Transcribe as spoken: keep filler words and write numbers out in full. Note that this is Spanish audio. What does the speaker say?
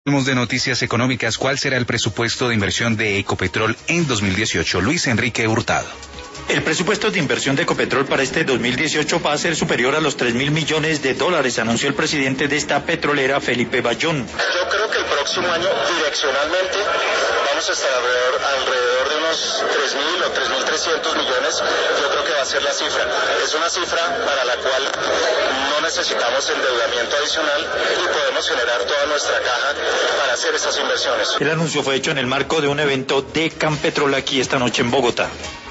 De noticias económicas, ¿cuál será el presupuesto de inversión de Ecopetrol en dos mil dieciocho? Luis Enrique Hurtado. El presupuesto de inversión de Ecopetrol para este dos mil dieciocho va a ser superior a los tres mil millones de dólares, anunció el presidente de esta petrolera, Felipe Bayón. Yo creo que el próximo año, direccionalmente, vamos a estar alrededor, alrededor de unos tres mil o tres mil trescientos millones. Yo creo que va a ser la cifra. Es una cifra para la cual no necesitamos endeudamiento adicional y podemos generar toda nuestra caja para hacer esas inversiones. El anuncio fue hecho en el marco de un evento de Campetrol aquí esta noche en Bogotá.